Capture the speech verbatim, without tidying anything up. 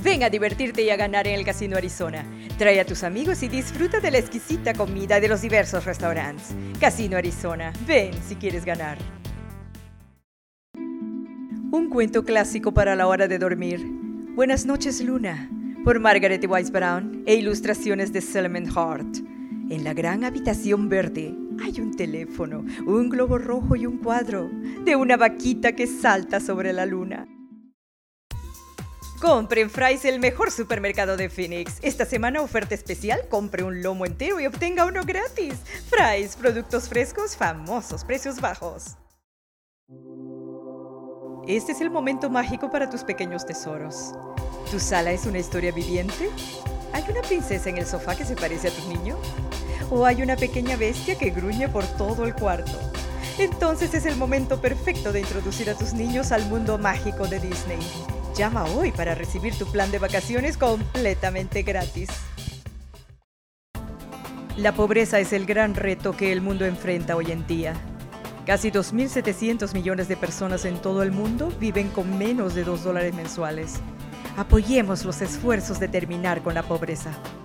Ven a divertirte y a ganar en el Casino Arizona. Trae a tus amigos y disfruta de la exquisita comida de los diversos restaurantes. Casino Arizona. Ven si quieres ganar. Un cuento clásico para la hora de dormir. Buenas noches, Luna, por Margaret Wise Brown e ilustraciones de Solomon Hart. En la gran habitación verde hay un teléfono, un globo rojo y un cuadro de una vaquita que salta sobre la luna. Compre en Fry's, el mejor supermercado de Phoenix. Esta semana oferta especial, compre un lomo entero y obtenga uno gratis. Fry's, productos frescos, famosos, precios bajos. Este es el momento mágico para tus pequeños tesoros. ¿Tu sala es una historia viviente? ¿Hay una princesa en el sofá que se parece a tu niño? ¿O hay una pequeña bestia que gruñe por todo el cuarto? Entonces es el momento perfecto de introducir a tus niños al mundo mágico de Disney. Llama hoy para recibir tu plan de vacaciones completamente gratis. La pobreza es el gran reto que el mundo enfrenta hoy en día. Casi dos mil setecientos millones de personas en todo el mundo viven con menos de dos dólares mensuales. Apoyemos los esfuerzos de terminar con la pobreza.